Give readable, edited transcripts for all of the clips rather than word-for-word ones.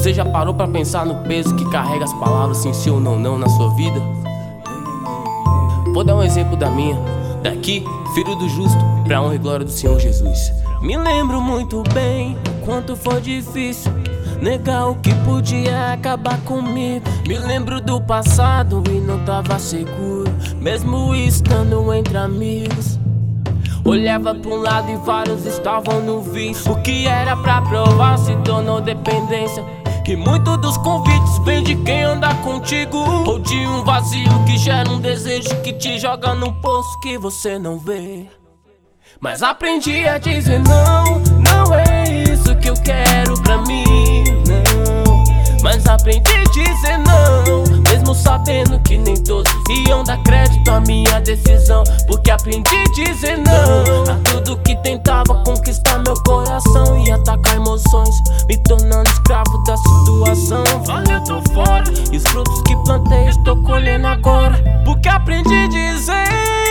Você já parou pra pensar no peso que carrega as palavras sim, sim ou não, não na sua vida? Vou dar um exemplo da minha. Daqui, filho do justo, pra honra e glória do Senhor Jesus. Me lembro muito bem o quanto foi difícil negar o que podia acabar comigo. Me lembro do passado e não tava seguro, mesmo estando entre amigos. Olhava pra um lado e vários estavam no vício. O que era pra provar se tornou dependência. Que muito dos convites vem de quem anda contigo, ou de um vazio que gera um desejo que te joga num poço que você não vê. Mas aprendi a dizer não, não é isso que eu quero pra mim, não. Mas aprendi a dizer não, mesmo sabendo que nem todos iam dar crédito à minha decisão. Porque aprendi a dizer não a tudo que tentava conquistar meu coração e atacar emoções, me tornando escravo da situação. Olha, eu tô fora e os frutos que plantei estou colhendo agora. Porque aprendi a dizer,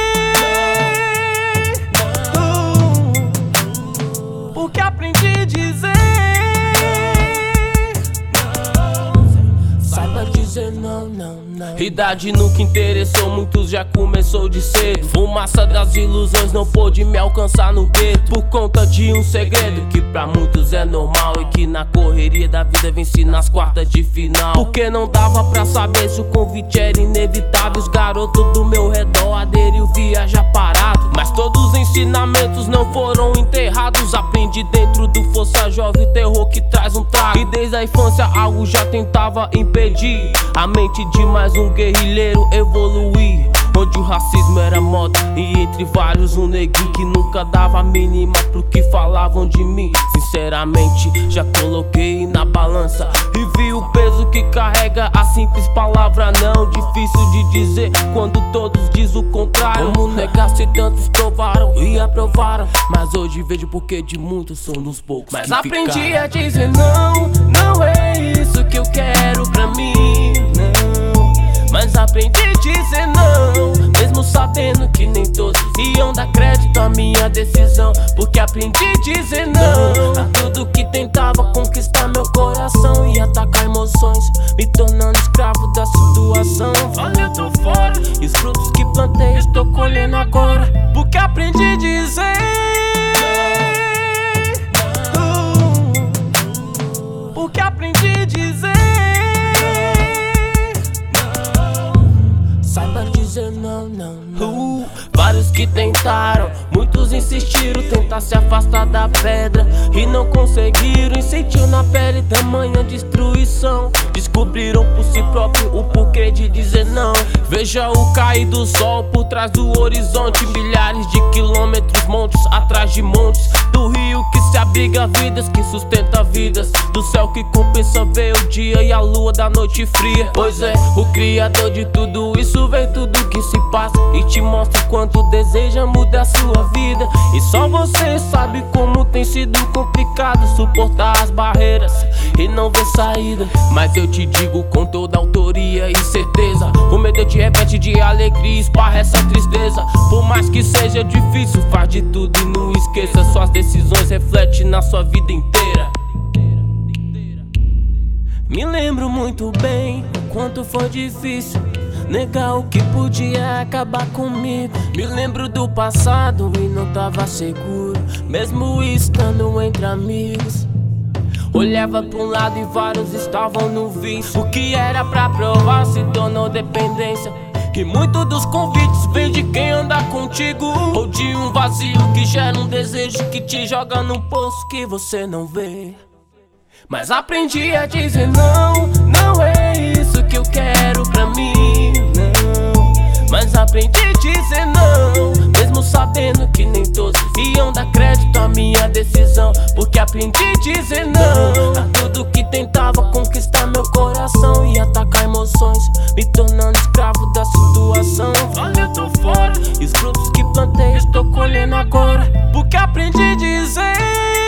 porque aprendi a dizer, saiba dizer não, não, não. Idade nunca interessou, muitos já começou de cedo. Fumaça das ilusões não pôde me alcançar no gueto, por conta de um segredo que pra muitos é normal e que na correria da vida vence nas quartas de final. Porque não dava pra saber se o convite era inevitável. Os garotos do meu redor aderiu viajar parado, mas todos os ensinamentos não foram enterrados. Aprendi dentro do Força Jovem o terror que traz um trago, e desde a infância algo já tentava impedir a mente de mais um guerrilheiro evoluir, onde o racismo era moda e entre vários um neguinho que nunca dava a mínima pro que falavam de mim. Sinceramente já coloquei na balança e vi o peso que carrega a simples palavra não. Difícil de dizer quando todos dizem o contrário. Como negar se tantos provaram e aprovaram, mas hoje vejo porque de muitos são dos poucos. Mas aprendi a dizer não, não é isso que eu quero pra mim, não. Mas aprendi a dizer não, mesmo sabendo que nem todos iam dar crédito à minha decisão. Porque aprendi a dizer não a tudo que tentava conquistar meu coração e atacar emoções, me tornando escravo da situação. Olha, eu tô fora e os frutos que plantei estou colhendo agora. Porque aprendi a dizer, porque aprendi a dizer, saiba dizer não, não, não. Vários que tentaram, muitos insistiram, tentar se afastar da pedra e não conseguiram. E sentiu na pele tamanha destruição, descobriram por si próprio o porquê de dizer não. Veja o cair do sol por trás do horizonte, milhares de quilômetros, montes atrás de montes, do rio que se abriga vidas, que sustenta vidas, do céu que compensa ver o dia e a lua da noite fria. Pois é, o criador de tudo isso vê tudo que se passa e te mostra o quanto deseja mudar a sua vida. E só você sabe como tem sido complicado suportar as barreiras e não ver saída. Mas eu te digo com toda autoria e certeza, o medo te reveste de alegria e esparra essa tristeza. Por mais que seja difícil, faz de tudo e não esqueça, suas decisões refletem na sua vida inteira. Me lembro muito bem o quanto foi difícil negar o que podia acabar comigo. Me lembro do passado e não tava seguro, mesmo estando entre amigos. Olhava pra um lado e vários estavam no vício. O que era pra provar se tornou dependência. Que muito dos convites vem de quem anda contigo, ou de um vazio que gera um desejo que te joga num poço que você não vê. Mas aprendi a dizer não, não é isso que eu quero pra mim, não. Mas aprendi a dizer não, mesmo sabendo que nem todos iam dar crédito à minha decisão. Porque aprendi a dizer não a tudo que tentava conquistar meu coração e atacar emoções, me tornando escravo da situação. Olha, eu tô fora e os frutos que plantei estou colhendo agora. Porque aprendi a dizer,